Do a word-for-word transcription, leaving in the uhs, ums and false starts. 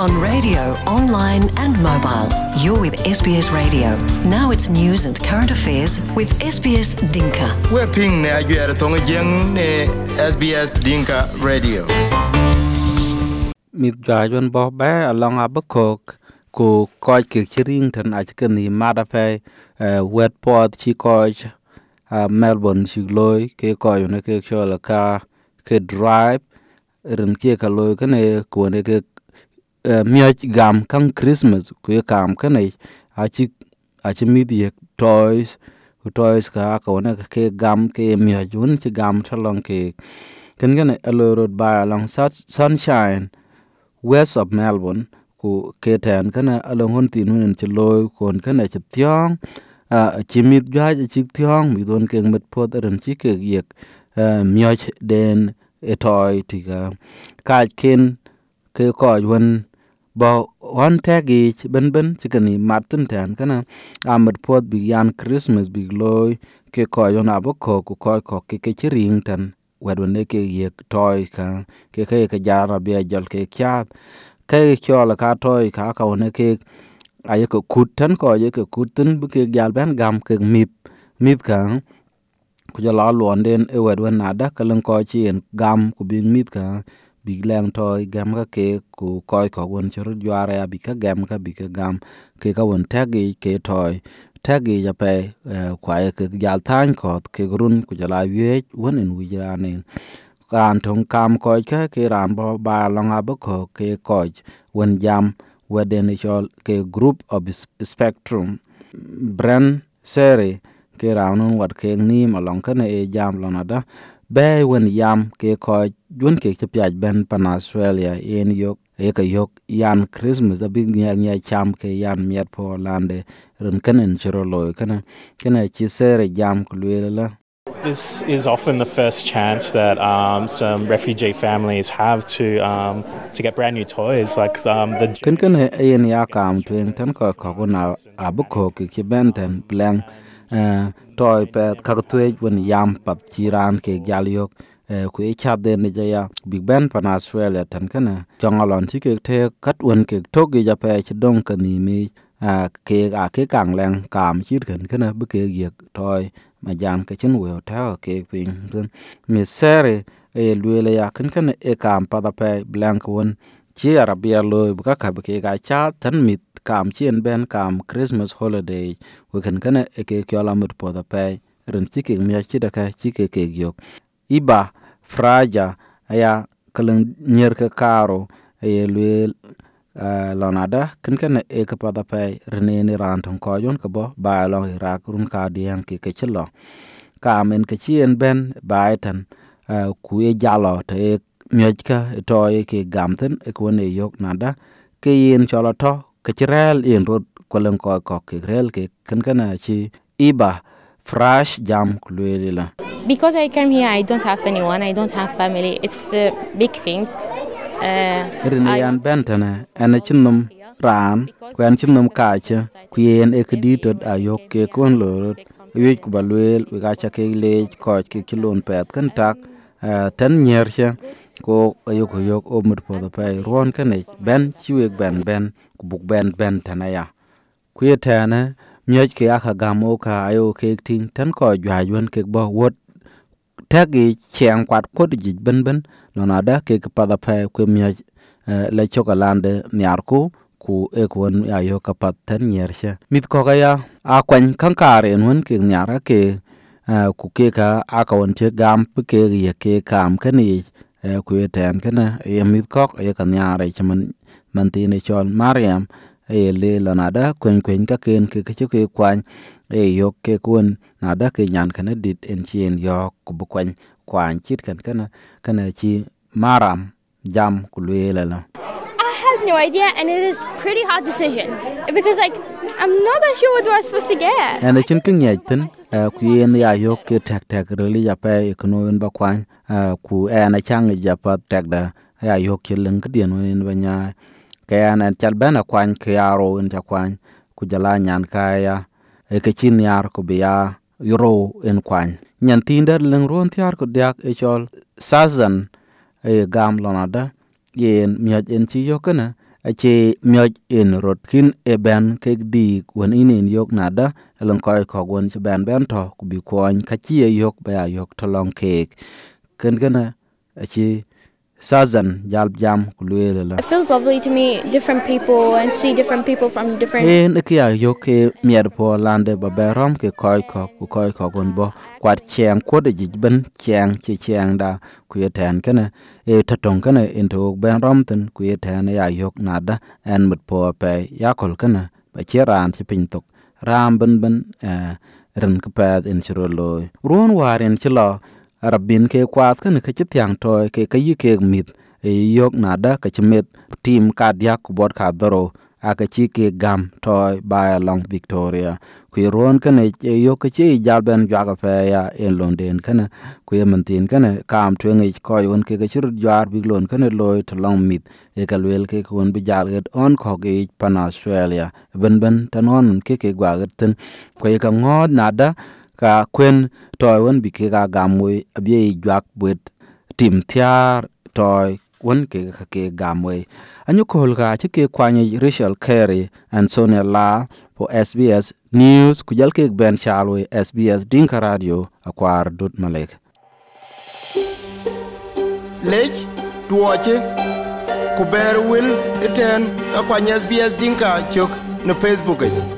on radio, online and mobile. You're with S B S Radio. Now it's news and current affairs with S B S Dinka. We're ping ne ajuere tonga jeng ne S B S Dinka Radio. Mit gajon bo ba along abakok ku koi ke chiring tan achkani madafe wet pot chi coach Melbourne chigloi ke koi ne ke chola ka ke drive ren ke ka loy kane ko ne ke miach gam kan Christmas ku kam kane achi achi midi toys ku toys ka ka ne ke gam ke miach un chi gam thalong ke ken gane alo road by along Sunshine west of Melbourne ku keten kana along honti nun chloy kon kana chtyong a chimit gaj chtyong mi don ke met pot ren chi ke yek miach den etoy tiga ka ken ke ko won bo on tagi ben ben chikani martin tan kana amet pot bi yan Christmas bi loy ke ko yon aboko ku ko ko ke ke chiring tan wadone ke yek toy ka ke ke ke jara be jol ke kya ke chola ka toy ka ka one ke ay ko kutan ko ye ke kutun bu ke gal ben gam ke mit mit ka ku jala londen e wadon nada kalan ko chi en gam ku bi mit ka bi lang toy gam ka ke ku koy ko won chur jware bi ka gam ka bi ka gam ke ka won tagi ke toy tagi ja pe kwa ke gal tan ko ke grun ku jala ye won en wijane kan tong kam ko ke ke ran bo ba long abako ke ko won jam weden chol ke group of spectrum brand sere ke raunun wat ke ni malong kana e jam lonada be won yam ke ko jun ke chapya ben pan Australia en yok e ka yok yan Christmas da big nya nya cham ke yan miet po lande ren kanen chiro loy kana kana chi sere jam kulwela. This is often the first chance that um, some refugee families have to um, to get brand new toys. Like um, the ken ken e en ya kam twen tan ko ko na abuko ki benten blank toy pet ka twej won yam pat chiran ke galyok ku e chade ne ja big ben pan Australia tan kana jongalon ti ke te kat won ke togi ja pe chidong kani mi ke a ke kang leng kam chit ken kana bu ke yek toy ma jam ke chen wo ta ke pin mi sere e luele ya ken ken e kam pa da pe blank won chi arabia lo bu ka ka ke ga cha tan mit kam chien ben kam Christmas holiday we ken ken e ke kyola mut po da pe ren chi ke mi chi da ka chi ke ke yok iba fraja aya kalen nyer ke karo e luel lonada ken ken e ka pa da pe rene ni ran ton ko yon ko bo ba lo ra kurun ka dian ke ke chlo ka men ke chien ben baitan ku e jalo te myoj ka to e ke gamten e ko ne yok nada ke yin cholo to ke chirel yin rod ko len ko ko ke rel ke ken ken chi iba fresh jam kulwela. Because I came here, I don't have anyone, I don't have family. It's a big thing. Rinian bentana ana chinnum ran kwen chinnum kacha kuen ekditot ayok ke kon lorot yek ku balwel we gacha ke le ko ke kilon pet kan tak tan nyercha ko ayok yok omur po da pay ron kane ben chiwek ben ben ku buk ben ben tanaya kuyetana myoj ke aka gamo ka ayo ke ting tan ko jwajon ke bo wot tagi cheng kwat kod jij ben ben nonada ke pa da pa ku mi le chokalande nyarku ku e kon ya yo ka pat tan nyersha mit ko ga ya a kwen kankare nun ke nyara ke ku ke ka aka won che gam ke ye ke kam kani ku eten kana e mit ko e ka nyara chaman mantine chol Mariam e le lanada kwen kwen ka ken ke ke ke kwan e yok ke kun nada ke nyan kana dit en chien yok ku bu kwan kwan chit kan kana kana chi maram jam ku le la. I have no idea, and it is pretty hard decision because like I'm not that sure what I was supposed to get. And the chin king yaiten ku yen ya yok ke tak tak really ya pe kuno en ba kwan ku ana chang ja pa tak da ya yok ke leng ke dien en ba nya ke ana chal bana kwan ke aro en ta kwan ku jala nyan kaya e ke chin yar ko biya yoro en kwan nyan tinder leng ron tiar ko diak e chol sazan e gam lonada yen miaj en chi yo kana ache mioj in rotkin e ben kek di wen inin yok nada elon koy ko gon che ben ben to ku bi kwon ka chi e yok ba yok to long kek ken gana ache sazan jal jam ku luele la It feels lovely to meet different people and see different people from different. en ke ya yok ke mier po lande ba berom ke koy ko ku koy ko gon bo kwat cheng ko de jben cheng che cheng da ku yeten kana e tatong kana into ben rom ten ku yeten ya yok nada en mut po pe ya kol kana ba cheran che pin tok ram ben ben ren ka pa en chro lo ron waren chlo rabin ke kwat kana ke tyang toy ke ke ke mit e yok nada ka chmet team ka dia ku bot ka doro aka chi ke gam toy by along Victoria ku ron kana yok ke chi jal ben jaga fa ya en London kana ku yementin kana kam twenge ko yon ke ke chur jar big lon kana loy to long mit e ka wel ke kon bi jal get on ko ge pan Australia ben ben tanon ke ke gwa ten ku ka ngod nada ka kwen toy won bi ke ga gamwe abie jak buet tim tiar toy won ke ka ke gamwe anyu kol ga che ke kwanye Rachel Carey and Sonia La for S B S News ku jal ke ben chalwe S B S Dinka Radio akwar dot malek lech tuoche ku ber wil eten akwanye S B S Dinka chok na Facebook.